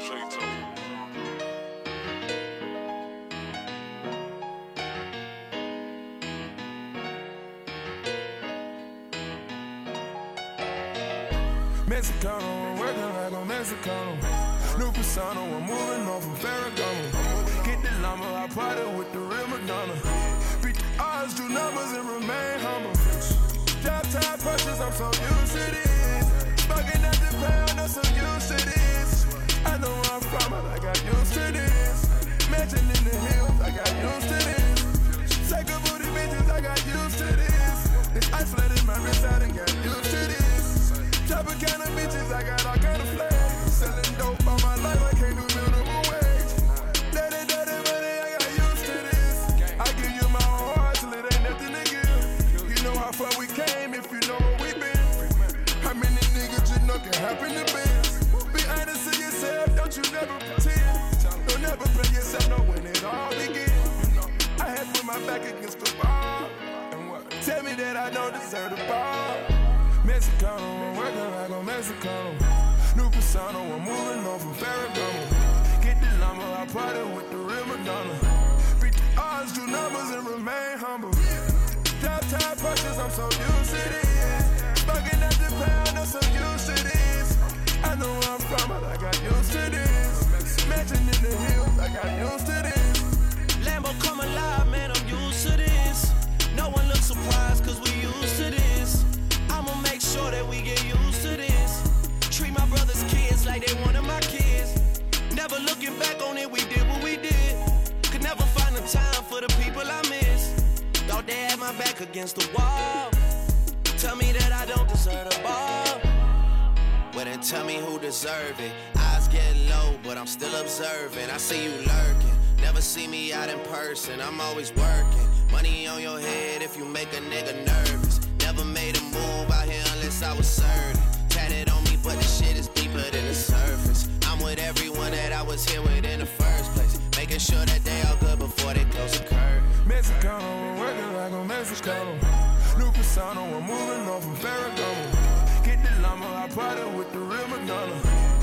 Mexicano, I'm working like a Mexicano. New persona, I'm moving on from Ferragamo. Get the llama, I party with the real Madonna. Beat the odds, do numbers and remain humble. Drop top punches, I'm so used to this. Fucking at the pound, I'm so used to this. I know where I'm from, but I got used to this. Mansion in the hills, I got used to this. Take a booty bitches, I got used to this. This ice flooded my wrist, I done got used to this. Chopping kind of bitches, I got all kind of flags. Selling dope all my life, I can't do minimum wage. Dirty money, I got used to this. I give you my whole heart till it ain't nothing to give. You know how far we came if you know where we been. How many niggas you know can happen to biz? Be honest to yourself, don't you never pretend. Don't never play yourself, know when it all begins. I had put my back against the wall. And what? Tell me that I don't deserve the ball. Mexicano, I'm working like a Mexicano. New persona, I'm moving on from Ferragamo. Get the llama, I party with the real Madonna. Beat the odds, do numbers and remain humble. Drop top punches, I'm so used to this. Fucking at the pound, I'm so used to this. I know where I'm from, but I got used to this. Mansion in the hills, I got used to this. Lambo come alive, man, I'm used to this. No one looks surprised, cause we used to this. I'ma make sure that we get used to this. Treat my brother's kids like they one of my kids. Never looking back on it, we did what we did. Could never find the time for the people I miss. Thought they had my back against the wall. Tell me that I don't deserve the ball. Well then tell me who deserve it. Eyes get low, but I'm still observing. I see you lurking. Never see me out in person, I'm always working. Money on your head if you make a nigga nervous. Never made a move out here unless I was certain. Tatted on me, but the shit is deeper than the surface. I'm with everyone that I was here with in the first place. Making sure that they all good before they close the curtain. Mexicano, I'm working like a Mexicano. New persona, I'm moving on from Ferragamo. Get the llama, I party with the real Madonna.